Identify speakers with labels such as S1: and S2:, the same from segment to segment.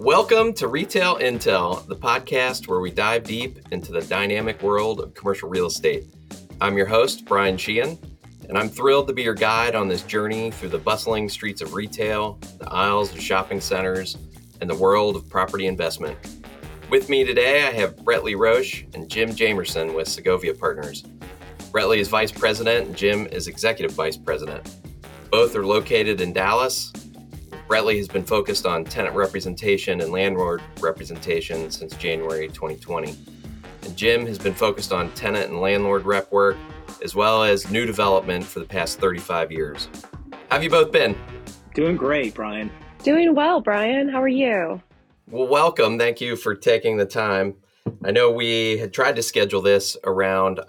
S1: Welcome to Retail Intel, the podcast where we dive deep into the dynamic world of commercial real estate. I'm your host, Brian Sheehan, and I'm thrilled to be your guide on this journey through the bustling streets of retail, the aisles of shopping centers, and the world of property investment. With me today, I have Brettley Roche and Jim Jamerson with Segovia Partners. Brettley is Vice President and Jim is Executive Vice President. Both are located in Dallas. Brettley has been focused on tenant representation and landlord representation since January 2020. And Jim has been focused on tenant and landlord rep work, as well as new development for the past 35 years. How have you both been?
S2: Doing great, Brian.
S3: Doing well, Brian. How are you?
S1: Well, welcome. Thank you for taking the time. I know we had tried to schedule this around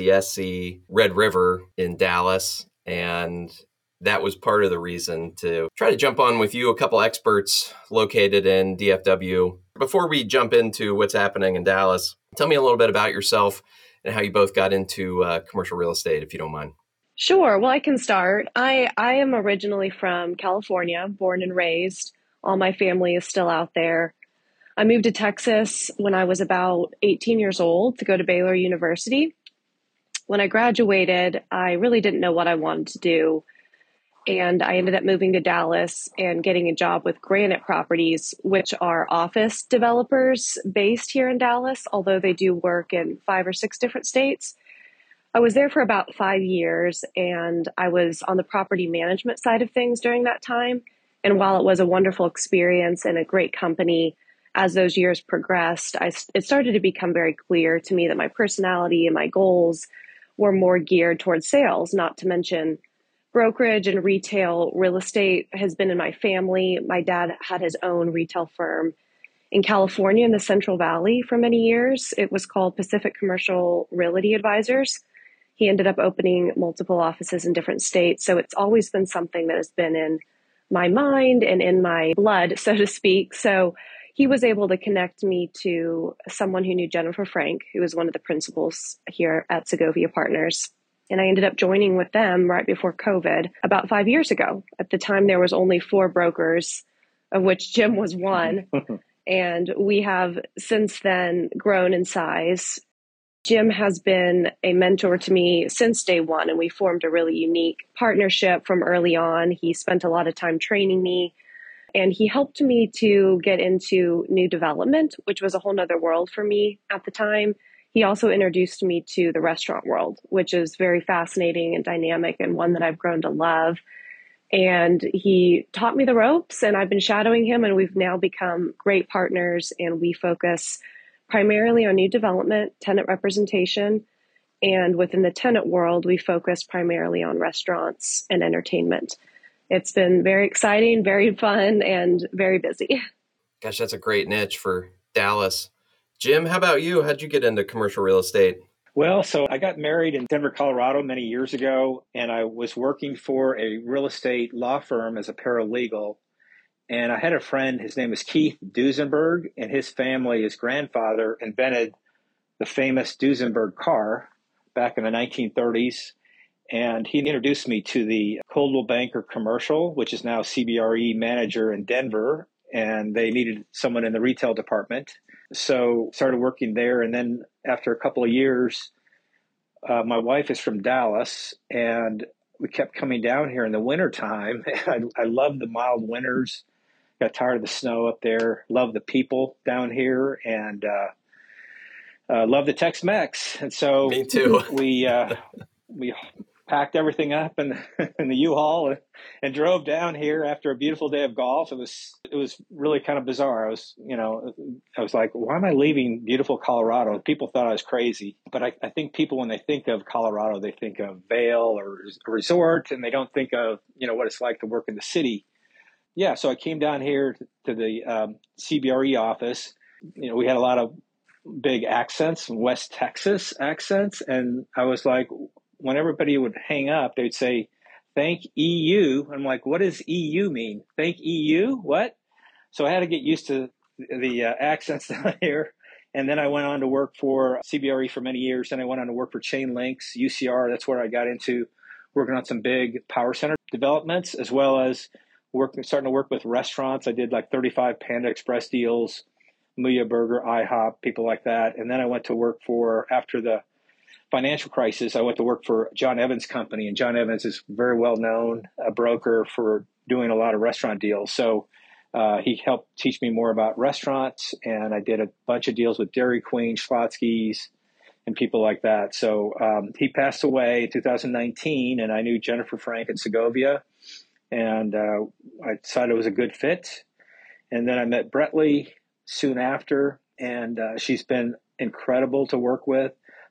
S1: ICSC Red River in Dallas, and that was part of the reason to try to jump on with you, a couple experts located in DFW. Before we jump into what's happening in Dallas, tell me a little bit about yourself and how you both got into commercial real estate, if you don't mind.
S3: Sure. Well, I can start. I am originally from California, born and raised. All my family is still out there. I moved to Texas when I was about 18 years old to go to Baylor University. When I graduated, I really didn't know what I wanted to do. And I ended up moving to Dallas and getting a job with Granite Properties, which are office developers based here in Dallas, although they do work in 5 or 6 different states. I was there for about 5 years, and I was on the property management side of things during that time. And while it was a wonderful experience and a great company, as those years progressed, it started to become very clear to me that my personality and my goals were more geared towards sales, not to mention brokerage and retail real estate has been in my family. My dad had his own retail firm in California in the Central Valley for many years. It was called Pacific Commercial Realty Advisors. He ended up opening multiple offices in different states. So it's always been something that has been in my mind and in my blood, so to speak. So he was able to connect me to someone who knew Jennifer Frank, who was one of the principals here at Segovia Partners. And I ended up joining with them right before COVID about 5 years ago. At the time, there was only 4 brokers, of which Jim was one. And we have since then grown in size. Jim has been a mentor to me since day one, and we formed a really unique partnership from early on. He spent a lot of time training me, and he helped me to get into new development, which was a whole nother world for me at the time. He also introduced me to the restaurant world, which is very fascinating and dynamic and one that I've grown to love. And he taught me the ropes, and I've been shadowing him, and we've now become great partners, and we focus primarily on new development, tenant representation, and within the tenant world, we focus primarily on restaurants and entertainment. It's been very exciting, very fun, and very busy.
S1: Gosh, that's a great niche for Dallas. Jim, how about you? How'd you get into commercial real estate?
S2: Well, so I got married in Denver, Colorado many years ago, and I was working for a real estate law firm as a paralegal. And I had a friend, his name was Keith Duesenberg, and his family, his grandfather, invented the famous Duesenberg car back in the 1930s. And he introduced me to the Coldwell Banker Commercial, which is now CBRE manager in Denver. And they needed someone in the retail department. So started working there. And then after a couple of years, my wife is from Dallas, and we kept coming down here in the wintertime. I love the mild winters. Got tired of the snow up there. Love the people down here, and love the Tex-Mex. And so
S1: Me too.
S2: we packed everything up in the U-Haul and drove down here after a beautiful day of golf. It was really kind of bizarre. I was like, why am I leaving beautiful Colorado? People thought I was crazy, but I think people, when they think of Colorado, they think of Vail or a resort, and they don't think of what it's like to work in the city. Yeah, so I came down here to the CBRE office. We had a lot of big accents, West Texas accents, and I was like, when everybody would hang up, they'd say, "Thank EU." I'm like, what does EU mean? Thank EU? What? So I had to get used to the accents down here. And then I went on to work for CBRE for many years. Then I went on to work for Chain Links, UCR. That's where I got into working on some big power center developments, as well as starting to work with restaurants. I did like 35 Panda Express deals, Muya Burger, IHOP, people like that. And then I went to work after the financial crisis, I went to work for John Evans Company. And John Evans is very well known, a broker for doing a lot of restaurant deals. So he helped teach me more about restaurants. And I did a bunch of deals with Dairy Queen, Schlotzsky's, and people like that. So he passed away in 2019, and I knew Jennifer Frank at Segovia. And I decided it was a good fit. And then I met Brettley soon after, and she's been incredible to work with.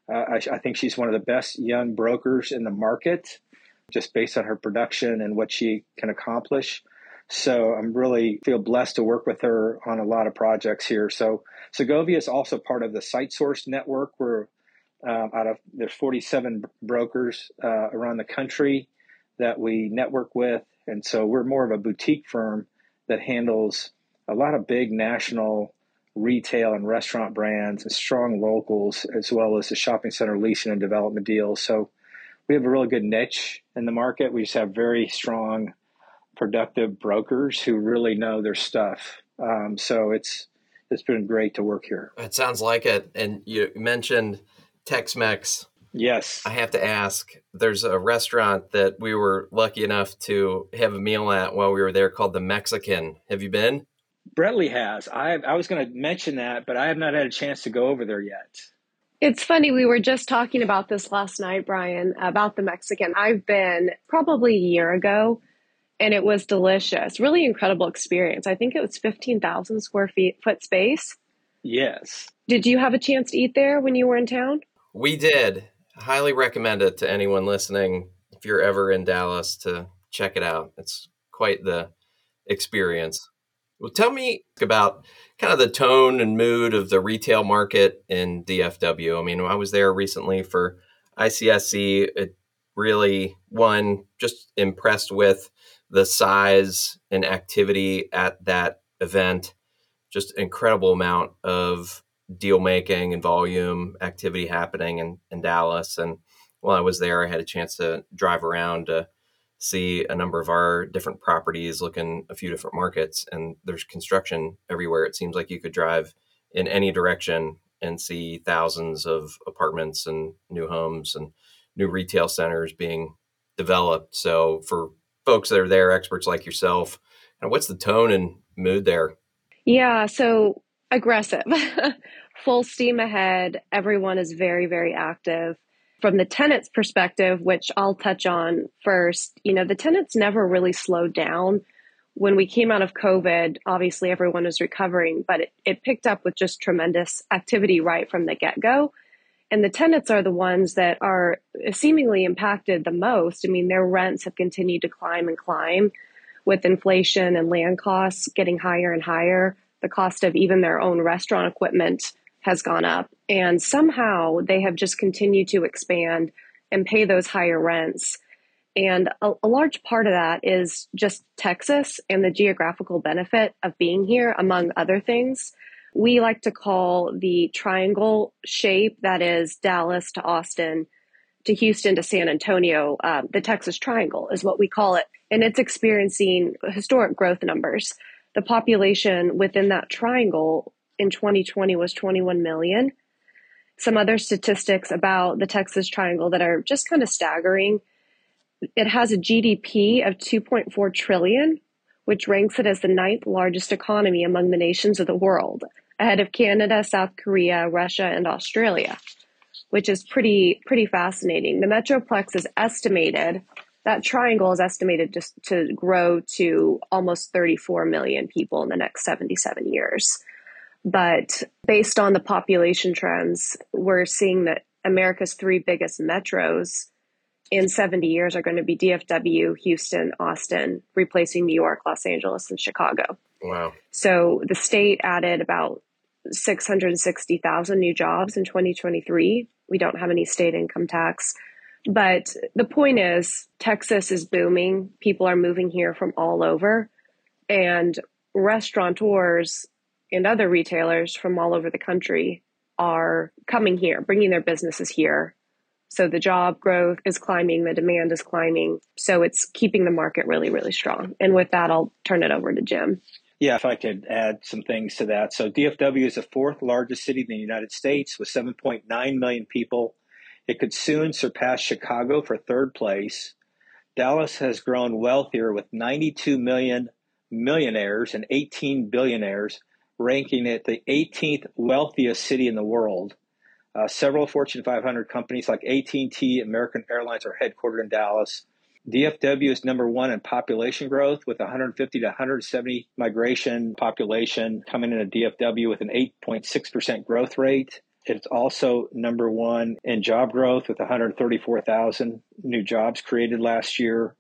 S2: I think she's one of the best young brokers in the market, just based on her production and what she can accomplish. So I'm really feel blessed to work with her on a lot of projects here. So Segovia is also part of the SiteSource network. We're there's 47 brokers around the country that we network with. And so we're more of a boutique firm that handles a lot of big national retail and restaurant brands and strong locals, as well as the shopping center leasing and development deals. So we have a really good niche in the market. We just have very strong, productive brokers who really know their stuff. So it's been great to work here.
S1: It sounds like it. And you mentioned Tex-Mex.
S2: Yes.
S1: I have to ask, there's a restaurant that we were lucky enough to have a meal at while we were there called the Mexican. Have you been?
S2: Brettley has. I was going to mention that, but I have not had a chance to go over there yet.
S3: It's funny. We were just talking about this last night, Brian, about the Mexican. I've been probably a year ago, and it was delicious. Really incredible experience. I think it was 15,000 square foot space.
S2: Yes.
S3: Did you have a chance to eat there when you were in town?
S1: We did. Highly recommend it to anyone listening. If you're ever in Dallas, to check it out. It's quite the experience. Well, tell me about kind of the tone and mood of the retail market in DFW. I mean, I was there recently for ICSC. It really, just impressed with the size and activity at that event. Just incredible amount of deal making and volume activity happening in Dallas. And while I was there, I had a chance to drive around to see a number of our different properties, look in a few different markets, and there's construction everywhere. It seems like you could drive in any direction and see thousands of apartments and new homes and new retail centers being developed. So for folks that are there, experts like yourself, what's the tone and mood there?
S3: Yeah, so aggressive, full steam ahead. Everyone is very, very active. From the tenants' perspective, which I'll touch on first, the tenants never really slowed down. When we came out of COVID, obviously everyone was recovering, but it picked up with just tremendous activity right from the get-go. And the tenants are the ones that are seemingly impacted the most. I mean, their rents have continued to climb and climb with inflation and land costs getting higher and higher. The cost of even their own restaurant equipment has gone up. And somehow they have just continued to expand and pay those higher rents. And a large part of that is just Texas and the geographical benefit of being here, among other things. We like to call the triangle shape, that is Dallas to Austin to Houston to San Antonio, the Texas Triangle is what we call it. And it's experiencing historic growth numbers. The population within that triangle in 2020 was 21 million. Some other statistics about the Texas Triangle that are just kind of staggering. It has a GDP of 2.4 trillion, which ranks it as the 9th largest economy among the nations of the world, ahead of Canada, South Korea, Russia, and Australia, which is pretty fascinating. The Metroplex is estimated, that triangle is estimated just to grow to almost 34 million people in the next 77 years. But based on the population trends, we're seeing that America's 3 biggest metros in 70 years are going to be DFW, Houston, Austin, replacing New York, Los Angeles, and Chicago.
S1: Wow.
S3: So the state added about 660,000 new jobs in 2023. We don't have any state income tax. But the point is, Texas is booming. People are moving here from all over. And restaurateurs and other retailers from all over the country are coming here, bringing their businesses here. So the job growth is climbing, the demand is climbing. So it's keeping the market really, really strong. And with that, I'll turn it over to Jim.
S2: Yeah, if I could add some things to that. So DFW is the fourth largest city in the United States with 7.9 million people. It could soon surpass Chicago for third place. Dallas has grown wealthier with 92 million millionaires and 18 billionaires, ranking it the 18th wealthiest city in the world. Several Fortune 500 companies like AT&T, American Airlines are headquartered in Dallas. DFW is number one in population growth with 150 to 170 migration population coming into DFW with an 8.6% growth rate. It's also number one in job growth with 134,000 new jobs created last year.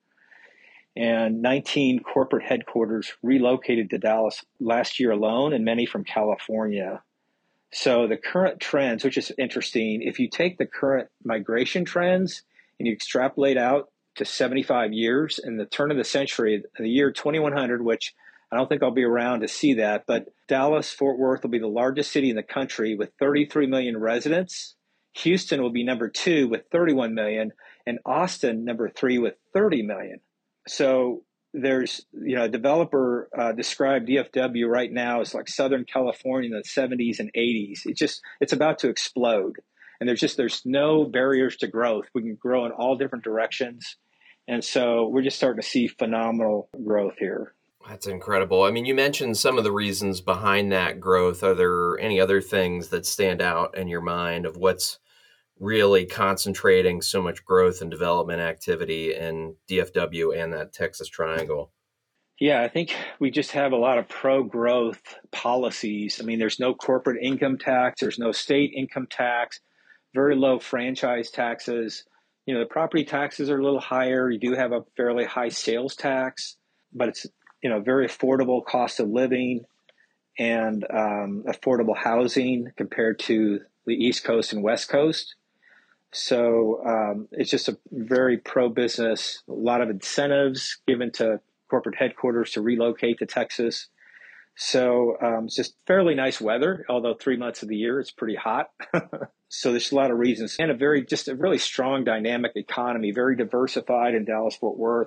S2: And 19 corporate headquarters relocated to Dallas last year alone, and many from California. So the current trends, which is interesting, if you take the current migration trends and you extrapolate out to 75 years in the turn of the century, the year 2100, which I don't think I'll be around to see that, but Dallas-Fort Worth will be the largest city in the country with 33 million residents. Houston will be number two with 31 million, and Austin number three with 30 million. So there's, a developer described DFW right now as like Southern California in the 70s and 80s. It's about to explode. And there's no barriers to growth. We can grow in all different directions. And so we're just starting to see phenomenal growth here.
S1: That's incredible. I mean, you mentioned some of the reasons behind that growth. Are there any other things that stand out in your mind of what's really concentrating so much growth and development activity in DFW and that Texas Triangle?
S2: Yeah, I think we just have a lot of pro-growth policies. I mean, there's no corporate income tax, there's no state income tax, very low franchise taxes. The property taxes are a little higher. You do have a fairly high sales tax, but it's, very affordable cost of living and affordable housing compared to the East Coast and West Coast. So it's just a very pro-business, a lot of incentives given to corporate headquarters to relocate to Texas. So it's just fairly nice weather, although 3 months of the year it's pretty hot. So there's a lot of reasons, and a really strong dynamic economy, very diversified in Dallas-Fort Worth,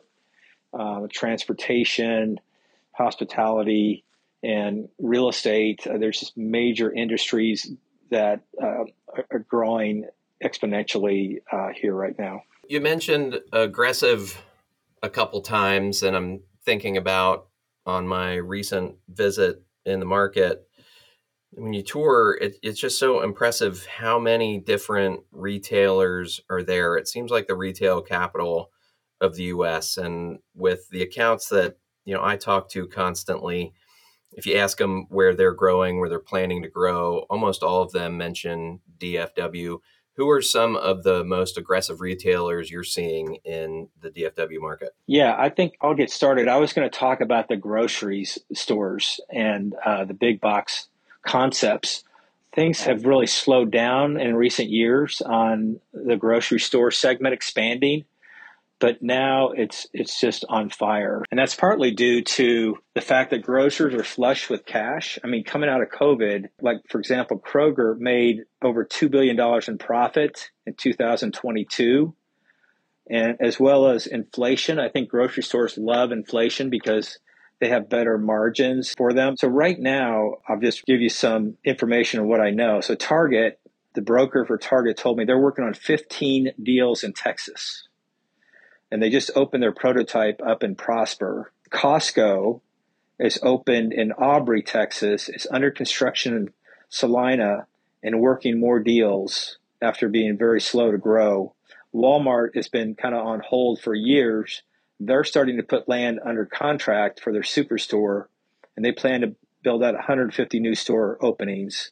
S2: transportation, hospitality, and real estate. There's just major industries that are growing exponentially here right now.
S1: You mentioned aggressive a couple times, and I'm thinking about on my recent visit in the market. When you tour, it's just so impressive how many different retailers are there. It seems like the retail capital of the U.S. And with the accounts that I talk to constantly, if you ask them where they're growing, where they're planning to grow, almost all of them mention DFW. Who are some of the most aggressive retailers you're seeing in the DFW market?
S2: Yeah, I think I'll get started. I was going to talk about the groceries stores and the big box concepts. Things have really slowed down in recent years on the grocery store segment expanding, but now it's just on fire. And that's partly due to the fact that grocers are flush with cash. I mean, coming out of COVID, like, for example, Kroger made over $2 billion in profit in 2022. And as well as inflation, I think grocery stores love inflation because they have better margins for them. So right now, I'll just give you some information on what I know. So Target, the broker for Target, told me they're working on 15 deals in Texas. And they just opened their prototype up in Prosper. Costco is opened in Aubrey, Texas. It's under construction in Salina and working more deals after being very slow to grow. Walmart has been kind of on hold for years. They're starting to put land under contract for their superstore, and they plan to build out 150 new store openings.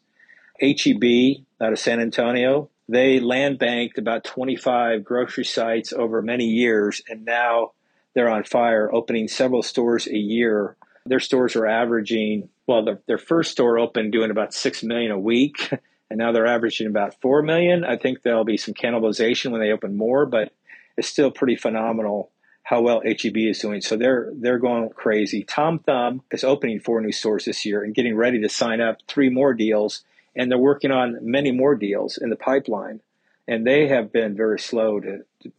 S2: H-E-B out of San Antonio, they land banked about 25 grocery sites over many years, and now they're on fire, opening several stores a year. Their stores are averaging, their first store opened doing about $6 million a week, and now they're averaging about $4 million. I think there'll be some cannibalization when they open more, but it's still pretty phenomenal how well H-E-B is doing. So they're going crazy. Tom Thumb is opening 4 new stores this year and getting ready to sign up 3 more deals. And they're working on many more deals in the pipeline. and they have been very slow to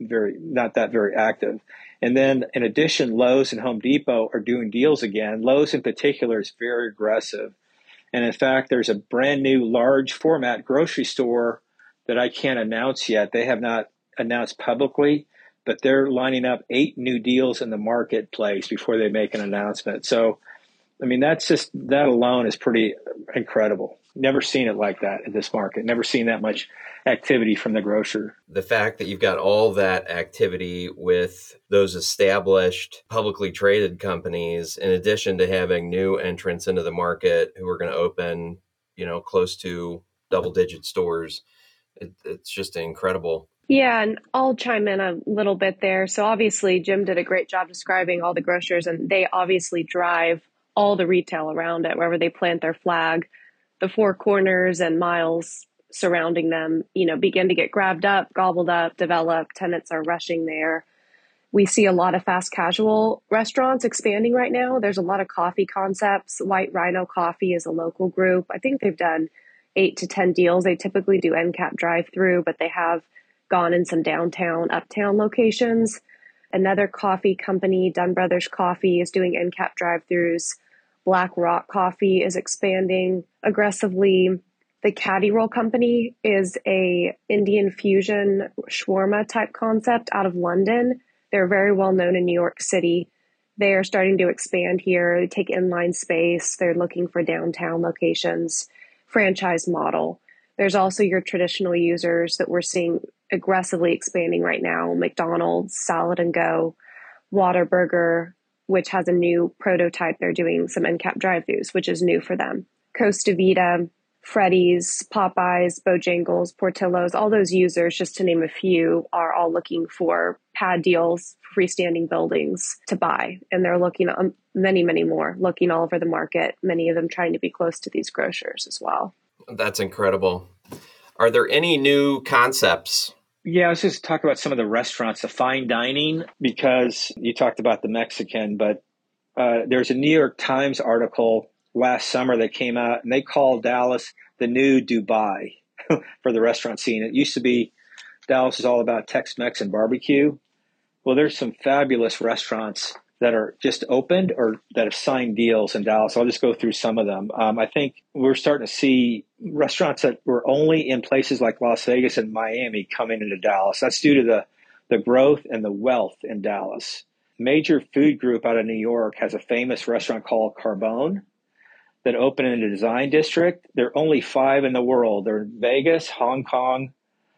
S2: not that very active. And then in addition, Lowe's and Home Depot are doing deals again. Lowe's in particular is very aggressive. And in fact, there's a brand new large format grocery store that I can't announce yet. They have not announced publicly, but they're lining up 8 new deals in the marketplace before they make an announcement. So, I mean, that alone is pretty incredible. Never seen it like that in this market. Never seen that much activity from the grocer.
S1: The fact that you've got all that activity with those established publicly traded companies, in addition to having new entrants into the market who are going to open, close to double-digit stores, it's just incredible.
S3: Yeah, and I'll chime in a little bit there. So obviously, Jim did a great job describing all the grocers, and they obviously drive all the retail around it, wherever they plant their flag. The four corners and miles surrounding them, begin to get grabbed up, gobbled up, developed. Tenants are rushing there. We see a lot of fast casual restaurants expanding right now. There's a lot of coffee concepts. White Rhino Coffee is a local group. I think they've done 8 to 10 deals. They typically do end cap drive-through, but they have gone in some downtown, uptown locations. Another coffee company, Dunn Brothers Coffee, is doing end cap drive-throughs. Black Rock Coffee is expanding aggressively. The Caddy Roll Company is a Indian fusion shawarma type concept out of London. They're very well known in New York City. They are starting to expand here. They take inline space. They're looking for downtown locations, franchise model. There's also your traditional users that we're seeing aggressively expanding right now. McDonald's, Salad and Go, Whataburger, which has a new prototype. They're doing some end cap drive-thrus, which is new for them. Costa Vida, Freddy's, Popeyes, Bojangles, Portillo's, all those users, just to name a few, are all looking for pad deals, freestanding buildings to buy. And they're looking at many, many more, looking all over the market, many of them trying to be close to these grocers as well.
S1: That's incredible. Are there any new concepts?
S2: Yeah, I was just talking about some of the restaurants, the fine dining, because you talked about the Mexican, but there's a New York Times article last summer that came out, and they called Dallas the new Dubai for the restaurant scene. It used to be Dallas is all about Tex-Mex and barbecue. Well, there's some fabulous restaurants that are just opened or that have signed deals in Dallas. I'll just go through some of them. I think we're starting to see restaurants that were only in places like Las Vegas and Miami coming into Dallas. That's due to the growth and the wealth in Dallas. Major food group out of New York has a famous restaurant called Carbone that opened in the Design District. There are only 5 in the world. They're in Vegas, Hong Kong,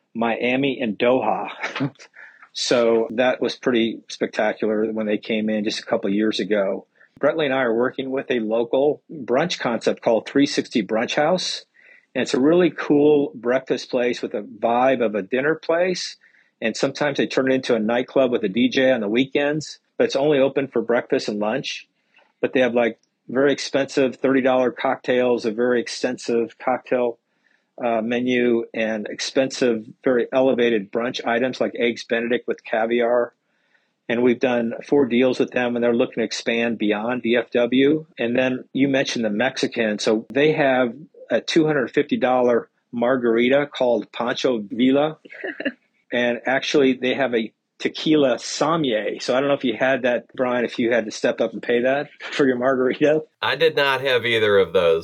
S2: Miami, and Doha. So that was pretty spectacular when they came in just a couple of years ago. Brentley and I are working with a local brunch concept called 360 Brunch House. And it's a really cool breakfast place with a vibe of a dinner place. And sometimes they turn it into a nightclub with a DJ on the weekends, but it's only open for breakfast and lunch. But they have like very expensive $30 cocktails, a very extensive cocktail menu, and expensive, very elevated brunch items like eggs Benedict with caviar. And we've done 4 deals with them, and they're looking to expand beyond DFW. And then you mentioned the Mexican. So they have a $250 margarita called Pancho Villa. And actually, they have a tequila sommelier. So I don't know if you had that, Brian, if you had to step up and pay that for your margarita.
S1: I did not have either of those.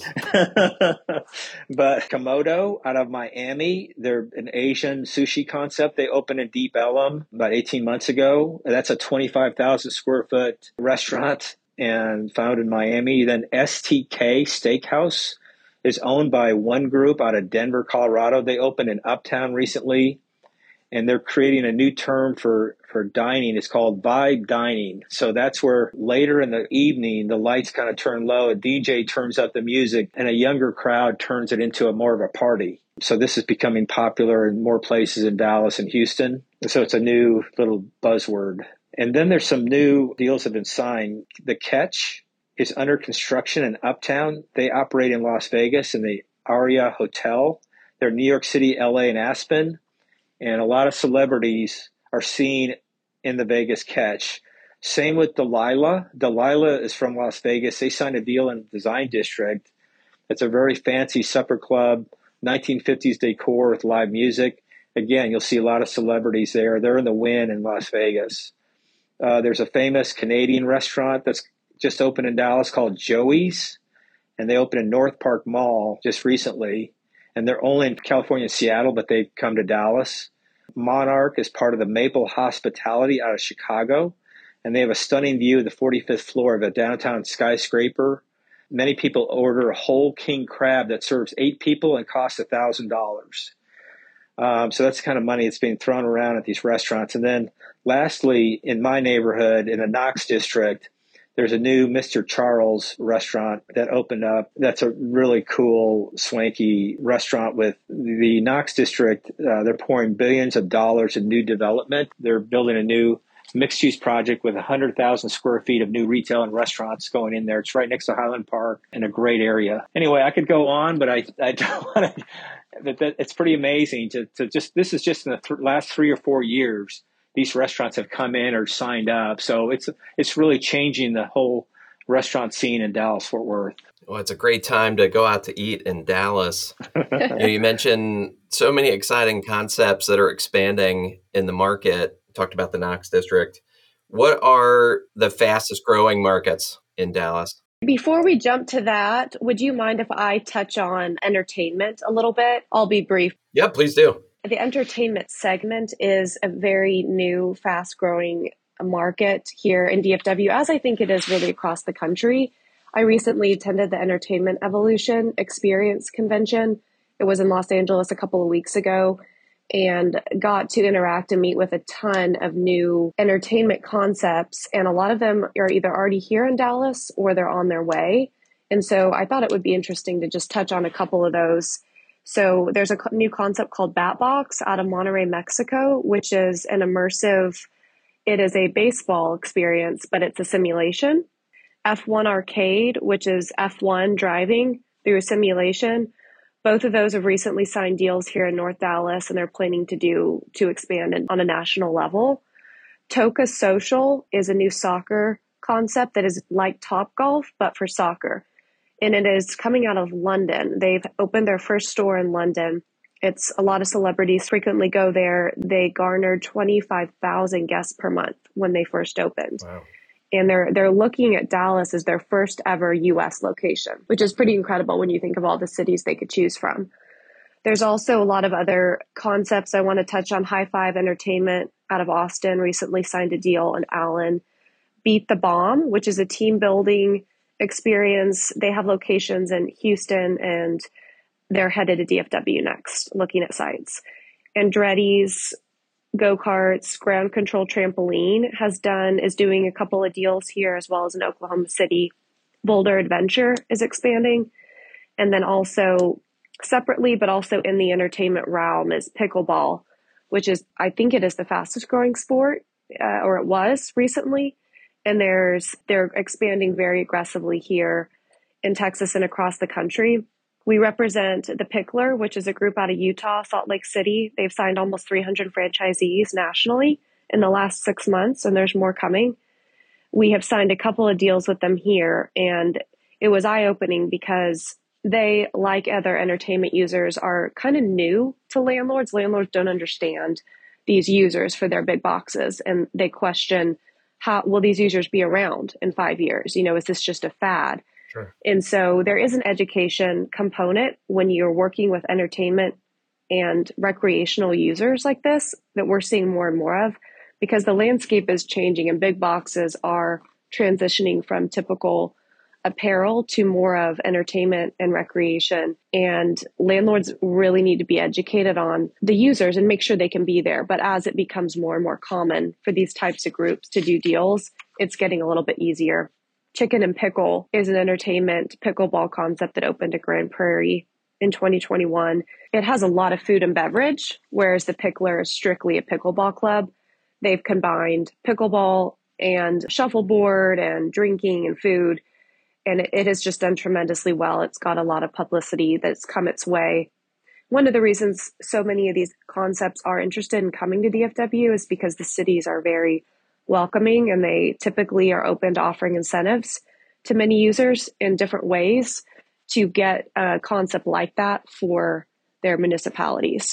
S2: But Komodo out of Miami, they're an Asian sushi concept. They opened in Deep Ellum about 18 months ago. That's a 25,000 square foot restaurant and found in Miami. Then STK Steakhouse is owned by one group out of Denver, Colorado. They opened in Uptown recently. And they're creating a new term for dining. It's called vibe dining. So that's where later in the evening, the lights kind of turn low, a DJ turns up the music, and a younger crowd turns it into more of a party. So this is becoming popular in more places in Dallas and Houston. So it's a new little buzzword. And then there's some new deals that have been signed. The Catch is under construction in Uptown. They operate in Las Vegas in the Aria Hotel. They're New York City, LA, and Aspen. And a lot of celebrities are seen in the Vegas Catch. Same with Delilah. Delilah is from Las Vegas. They signed a deal in the Design District. It's a very fancy supper club, 1950s decor with live music. again, you'll see a lot of celebrities there. They're in the Wynn in Las Vegas. There's a famous Canadian restaurant that's just opened in Dallas called Joey's, and they opened in North Park Mall just recently. And they're only in California and Seattle, but they come to Dallas. Monarch is part of the Maple Hospitality out of Chicago, and they have a stunning view of the 45th floor of a downtown skyscraper. Many people order a whole king crab that serves 8 people and costs $1,000. So that's the kind of money that's being thrown around at these restaurants. And then lastly, in my neighborhood, in the Knox district, there's a new Mr. Charles restaurant that opened up. That's a really cool, swanky restaurant with the Knox district. They're pouring billions of dollars in new development. They're building a new mixed-use project with 100,000 square feet of new retail and restaurants going in there. It's right next to Highland Park in a great area. Anyway, I could go on, but I don't want to. It's pretty amazing to just. This is just in the last 3 or 4 years. These restaurants have come in or signed up, so it's really changing the whole restaurant scene in Dallas-Fort Worth.
S1: Well, it's a great time to go out to eat in Dallas. You mentioned so many exciting concepts that are expanding in the market. Talked about the Knox district. What are the fastest growing markets in Dallas?
S3: Before we jump to that, would you mind if I touch on entertainment a little bit? I'll be brief.
S1: Yeah, please do.
S3: The entertainment segment is a very new, fast-growing market here in DFW, as I think it is really across the country. I recently attended the Entertainment Evolution Experience Convention. It was in Los Angeles a couple of weeks ago, and got to interact and meet with a ton of new entertainment concepts. And a lot of them are either already here in Dallas or they're on their way. And so I thought it would be interesting to just touch on a couple of those. So there's a new concept called Batbox out of Monterrey, Mexico, which is an immersive, it is a baseball experience, but it's a simulation. F1 Arcade, which is F1 driving through a simulation. Both of those have recently signed deals here in North Dallas, and they're planning to expand on a national level. Toca Social is a new soccer concept that is like Topgolf, but for soccer. And it is coming out of London. They've opened their first store in London. It's a lot of celebrities frequently go there. They garnered 25,000 guests per month when they first opened.
S1: Wow.
S3: And they're looking at Dallas as their first ever U.S. location, which is pretty incredible when you think of all the cities they could choose from. There's also a lot of other concepts I want to touch on. High Five Entertainment out of Austin recently signed a deal in Allen. Beat the Bomb, which is a team building experience. They have locations in Houston, and they're headed to DFW next, looking at sites. Andretti's Go-Karts, Ground Control Trampoline is doing a couple of deals here, as well as in Oklahoma City. Boulder Adventure is expanding. And then also separately, but also in the entertainment realm, is pickleball, which is, I think it is the fastest growing sport, or it was recently. And they're expanding very aggressively here in Texas and across the country. We represent the Pickler, which is a group out of Utah, Salt Lake City. They've signed almost 300 franchisees nationally in the last 6 months, and there's more coming. We have signed a couple of deals with them here, and it was eye-opening because they, like other entertainment users, are kind of new to landlords. Landlords don't understand these users for their big boxes, and they question, how will these users be around in 5 years? Is this just a fad?
S1: Sure.
S3: And so there is an education component when you're working with entertainment and recreational users like this that we're seeing more and more of, because the landscape is changing and big boxes are transitioning from typical apparel to more of entertainment and recreation. And landlords really need to be educated on the users and make sure they can be there. But as it becomes more and more common for these types of groups to do deals, it's getting a little bit easier. Chicken and Pickle is an entertainment pickleball concept that opened at Grand Prairie in 2021. It has a lot of food and beverage, whereas the Pickler is strictly a pickleball club. They've combined pickleball and shuffleboard and drinking and food, and it has just done tremendously well. It's got a lot of publicity that's come its way. One of the reasons so many of these concepts are interested in coming to DFW is because the cities are very welcoming, and they typically are open to offering incentives to many users in different ways to get a concept like that for their municipalities.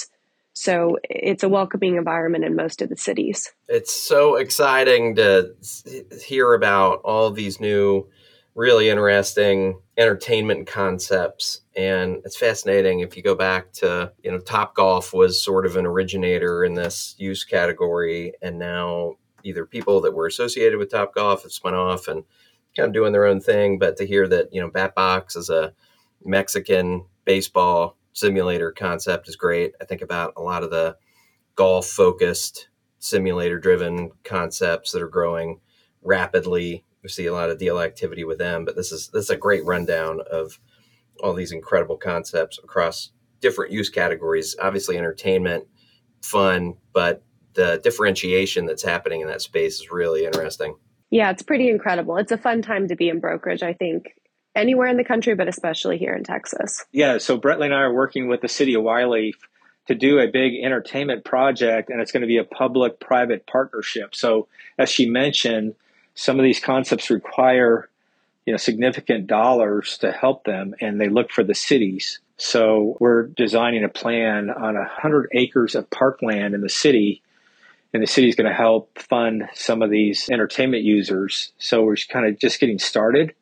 S3: So it's a welcoming environment in most of the cities.
S1: It's so exciting to hear about all these new, really interesting entertainment concepts. And it's fascinating if you go back to, Topgolf was sort of an originator in this use category. And now either people that were associated with Topgolf have spun off and kind of doing their own thing. But to hear that, Batbox is a Mexican baseball simulator concept is great. I think about a lot of the golf focused simulator driven concepts that are growing rapidly. We see a lot of deal activity with them, but this is a great rundown of all these incredible concepts across different use categories. Obviously entertainment, fun, but the differentiation that's happening in that space is really interesting.
S3: Yeah, it's pretty incredible. It's a fun time to be in brokerage, I think, anywhere in the country, but especially here in Texas.
S2: Yeah, so Brentley and I are working with the city of Wiley to do a big entertainment project, and it's going to be a public-private partnership. So as she mentioned, some of these concepts require significant dollars to help them, and they look for the cities. So we're designing a plan on 100 acres of parkland in the city, and the city is going to help fund some of these entertainment users. So we're kind of just getting started,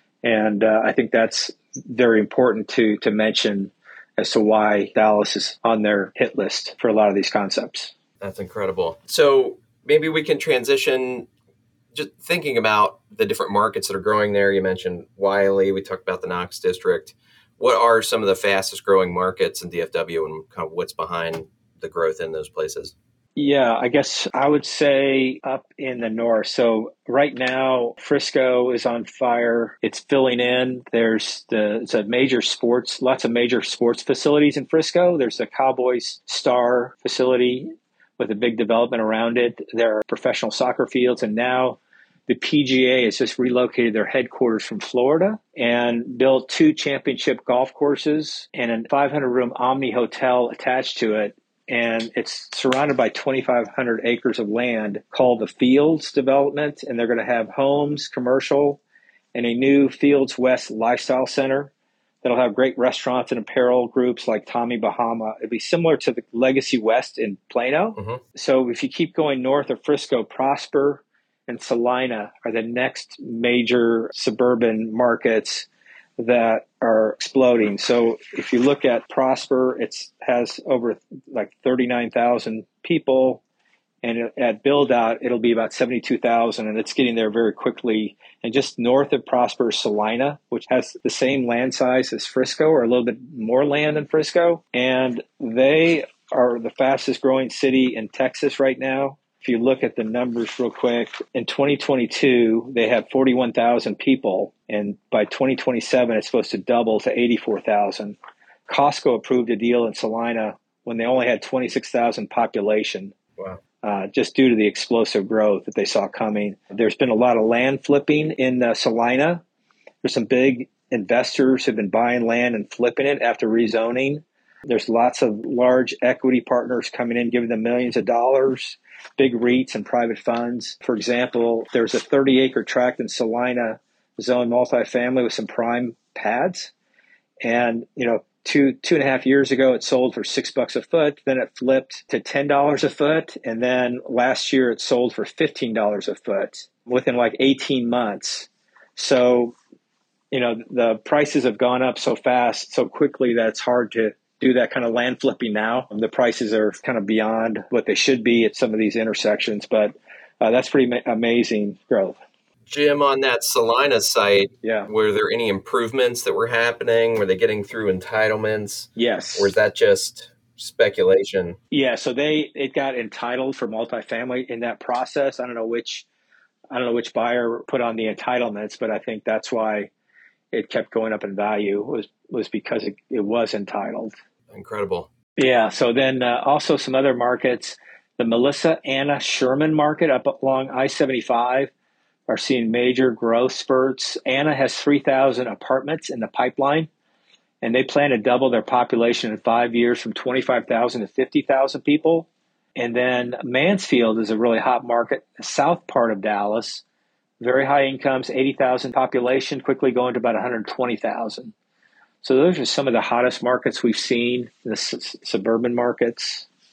S2: and I think that's very important to mention as to why Dallas is on their hit list for a lot of these concepts.
S1: That's incredible. So maybe we can transition, just thinking about the different markets that are growing there. You mentioned Wiley. We talked about the Knox district. What are some of the fastest growing markets in DFW, and kind of what's behind the growth in those places?
S2: Yeah, I guess I would say up in the north. So right now, Frisco is on fire. It's filling in. It's a major sports, lots of major sports facilities in Frisco. There's the Cowboys Star facility with a big development around it. There are professional soccer fields, and now the PGA has just relocated their headquarters from Florida and built 2 championship golf courses and a 500-room Omni Hotel attached to it. And it's surrounded by 2,500 acres of land called the Fields Development. And they're going to have homes, commercial, and a new Fields West Lifestyle Center that'll have great restaurants and apparel groups like Tommy Bahama. It'll be similar to the Legacy West in Plano. Mm-hmm. So if you keep going north of Frisco, Prosper and Salina are the next major suburban markets that are exploding. So if you look at Prosper, it has over like 39,000 people, and at build out, it'll be about 72,000, and it's getting there very quickly. And just north of Prosper is Salina, which has the same land size as Frisco, or a little bit more land than Frisco. And they are the fastest growing city in Texas right now. If you look at the numbers real quick, in 2022, they had 41,000 people. And by 2027, it's supposed to double to 84,000. Costco approved a deal in Salina when they only had 26,000 population.
S1: Wow.
S2: Just due to the explosive growth that they saw coming. There's been a lot of land flipping in Salina. There's some big investors who've been buying land and flipping it after rezoning. There's lots of large equity partners coming in, giving them millions of dollars, big REITs and private funds. For example, there's a 30-acre tract in Salina, zone multifamily with some prime pads. And, two and a half years ago, it sold for $6 a foot. Then it flipped to $10 a foot. And then last year it sold for $15 a foot within like 18 months. So, the prices have gone up so fast, so quickly that it's hard to do that kind of land flipping now. The prices are kind of beyond what they should be at some of these intersections, but that's pretty amazing growth.
S1: Jim, on that Salina site,
S2: yeah,
S1: were there any improvements that were happening? Were they getting through entitlements?
S2: Yes.
S1: Or is that just speculation?
S2: Yeah, so it got entitled for multifamily in that process. I don't know which buyer put on the entitlements, but I think that's why it kept going up in value was because it was entitled.
S1: Incredible.
S2: Yeah. So then also some other markets, the Melissa Anna Sherman market up along I-75 are seeing major growth spurts. Anna has 3,000 apartments in the pipeline, and they plan to double their population in 5 years from 25,000 to 50,000 people. And then Mansfield is a really hot market, the south part of Dallas, very high incomes, 80,000 population, quickly going to about 120,000. So those are some of the hottest markets we've seen, the suburban markets.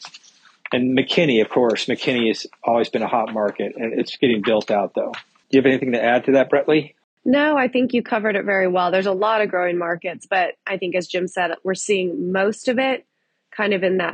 S2: And McKinney, of course, McKinney has always been a hot market, and it's getting built out, though. Do you have anything to add to that, Brettley?
S3: No, I think you covered it very well. There's a lot of growing markets, but I think, as Jim said, we're seeing most of it kind of in that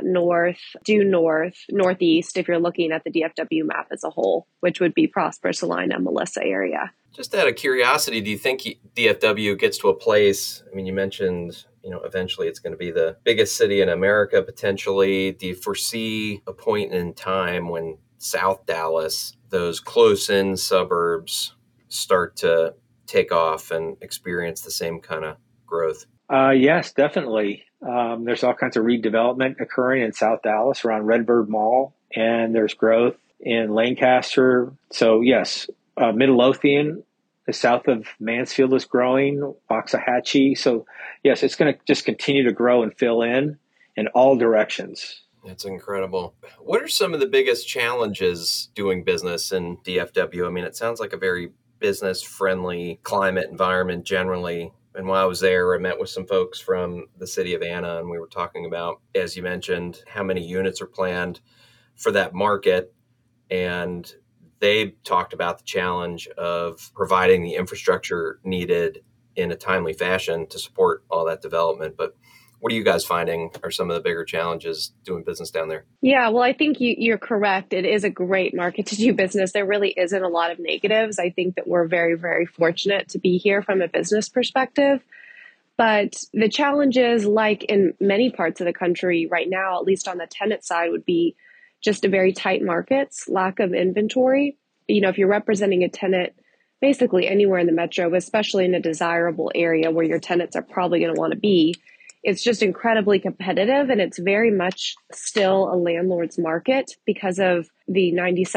S3: northeast, if you're looking at the DFW map as a whole, which would be Prosper, Salina, Melissa area.
S1: Just out of curiosity, do you think DFW gets to a place, I mean, you mentioned, eventually it's going to be the biggest city in America, potentially. Do you foresee a point in time when South Dallas, those close-in suburbs, start to take off and experience the same kind of growth?
S2: Yes, definitely. There's all kinds of redevelopment occurring in South Dallas around Redbird Mall, and there's growth in Lancaster. So yes, Midlothian, the south of Mansfield, is growing, Waxahachie. So yes, it's going to just continue to grow and fill in all directions.
S1: That's incredible. What are some of the biggest challenges doing business in DFW? I mean, it sounds like a very business-friendly climate environment generally. And while I was there, I met with some folks from the city of Anna, and we were talking about, as you mentioned, how many units are planned for that market. And they talked about the challenge of providing the infrastructure needed in a timely fashion to support all that development. But what are you guys finding are some of the bigger challenges doing business down there?
S3: Yeah, well, I think you're correct. It is a great market to do business. There really isn't a lot of negatives. I think that we're very, very fortunate to be here from a business perspective. But the challenges, like in many parts of the country right now, at least on the tenant side, would be just a very tight markets, lack of inventory. If you're representing a tenant basically anywhere in the metro, especially in a desirable area where your tenants are probably going to want to be, it's just incredibly competitive, and it's very much still a landlord's market because of the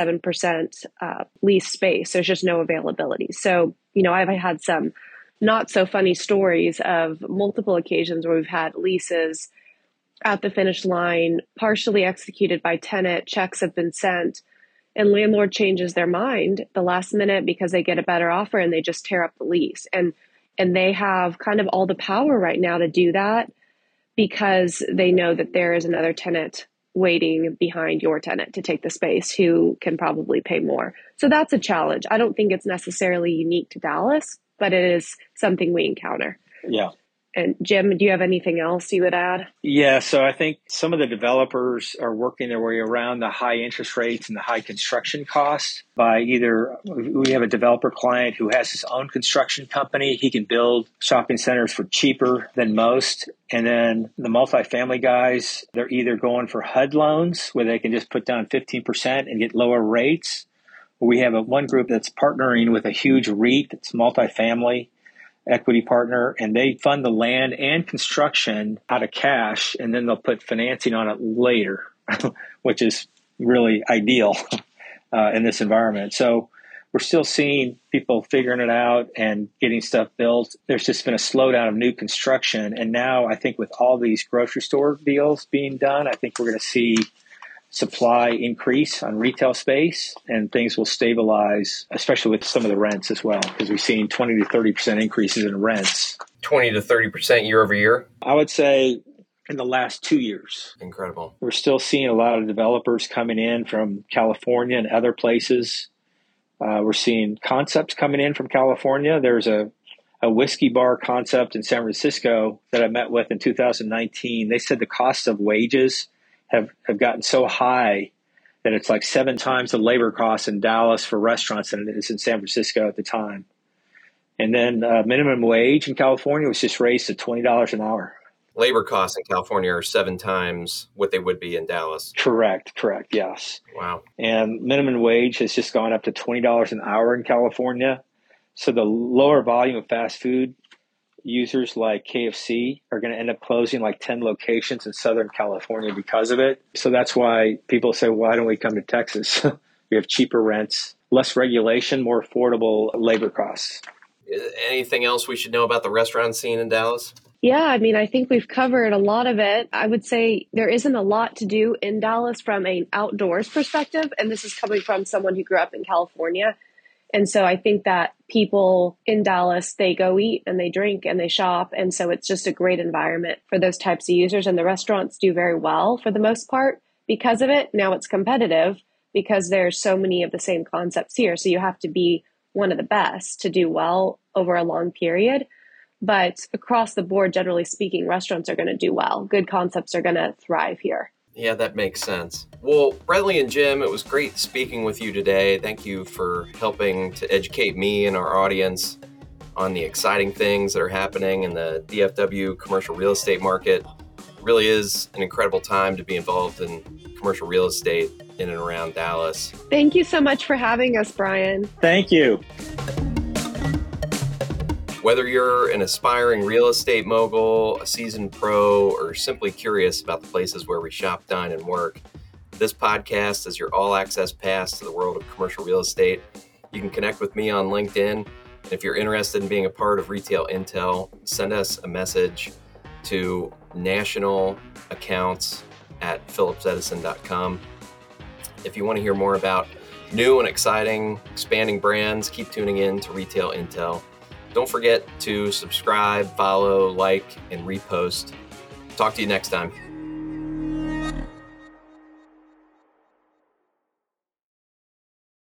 S3: 97% lease space. There's just no availability. So, I've had some not so funny stories of multiple occasions where we've had leases at the finish line, partially executed by tenant, checks have been sent, and landlord changes their mind the last minute because they get a better offer and they just tear up the lease. And they have kind of all the power right now to do that because they know that there is another tenant waiting behind your tenant to take the space who can probably pay more. So that's a challenge. I don't think it's necessarily unique to Dallas, but it is something we encounter.
S2: Yeah.
S3: And Jim, do you have anything else you would add?
S2: Yeah, so I think some of the developers are working their way around the high interest rates and the high construction costs by either, we have a developer client who has his own construction company. He can build shopping centers for cheaper than most. And then the multifamily guys, they're either going for HUD loans where they can just put down 15% and get lower rates. We have one group that's partnering with a huge REIT that's multifamily equity partner, and they fund the land and construction out of cash, and then they'll put financing on it later, which is really ideal in this environment. So we're still seeing people figuring it out and getting stuff built. There's just been a slowdown of new construction. And now I think with all these grocery store deals being done, I think we're going to see supply increase on retail space, and things will stabilize, especially with some of the rents as well, because we've seen 20 to 30% increases in rents.
S1: 20 to 30% year over year?
S2: I would say in the last 2 years.
S1: Incredible.
S2: We're still seeing a lot of developers coming in from California and other places. We're seeing concepts coming in from California. There's a whiskey bar concept in San Francisco that I met with in 2019. They said the cost of wages have gotten so high that it's like 7 times the labor costs in Dallas for restaurants than it is in San Francisco at the time. And then minimum wage in California was just raised to $20 an hour.
S1: Labor costs in California are 7 times what they would be in Dallas.
S2: Correct, yes.
S1: Wow.
S2: And minimum wage has just gone up to $20 an hour in California. So the lower volume of fast food users like KFC are going to end up closing like 10 locations in Southern California because of it. So that's why people say, why don't we come to Texas? We have cheaper rents, less regulation, more affordable labor costs.
S1: Anything else we should know about the restaurant scene in Dallas?
S3: Yeah, I mean, I think we've covered a lot of it. I would say there isn't a lot to do in Dallas from an outdoors perspective. And this is coming from someone who grew up in California. And so I think that people in Dallas, they go eat and they drink and they shop. And so it's just a great environment for those types of users. And the restaurants do very well for the most part because of it. Now it's competitive because there's so many of the same concepts here. So you have to be one of the best to do well over a long period. But across the board, generally speaking, restaurants are going to do well. Good concepts are going to thrive here.
S1: Yeah, that makes sense. Well, Bradley and Jim, it was great speaking with you today. Thank you for helping to educate me and our audience on the exciting things that are happening in the DFW commercial real estate market. It really is an incredible time to be involved in commercial real estate in and around Dallas.
S3: Thank you so much for having us, Brian.
S2: Thank you.
S1: Whether you're an aspiring real estate mogul, a seasoned pro, or simply curious about the places where we shop, dine, and work, this podcast is your all-access pass to the world of commercial real estate. You can connect with me on LinkedIn. And if you're interested in being a part of Retail Intel, send us a message to nationalaccounts@phillipsedison.com. If you want to hear more about new and exciting, expanding brands, keep tuning in to Retail Intel. Don't forget to subscribe, follow, like, and repost. Talk to you next time.